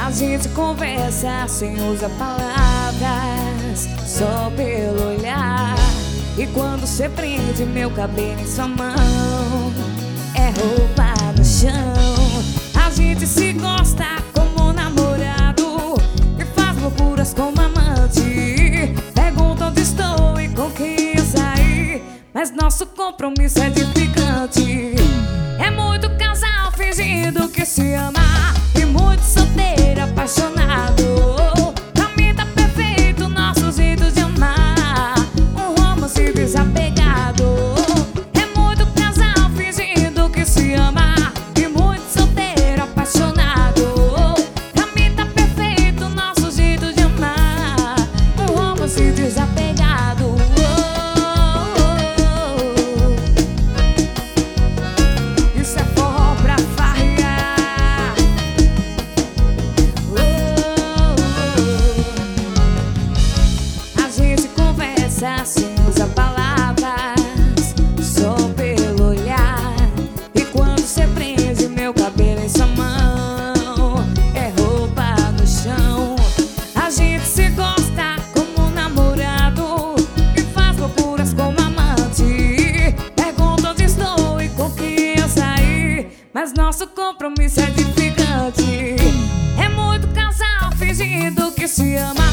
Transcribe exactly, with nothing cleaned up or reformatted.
A gente conversa sem usar palavras, só pelo olhar. E quando cê prende meu cabelo em sua mão, é roupa no chão. A gente se gosta como namorado e faz loucuras como amante. Pergunta onde estou e com quem ia sair, mas nosso compromisso é edificante. É muito casal fingindo que se ama e muito solteiro apaixonado. Pra mim tá perfeito nosso jeito de amar, um romance desapegado. É muito casal fingindo que se ama e muito solteiro apaixonado. Pra mim tá perfeito nosso jeito de amar, um romance desapegado. Isso é forró pra farrear. A gente conversa sem usar palavras, só pelo olhar. E quando cê prende meu cabelo em sua mão, é roupa no chão. A gente se gosta como namorado e faz loucuras como amante. Pergunta onde estou e com quem eu saí, mas nosso compromisso é edificante. É muito casal fingindo que se ama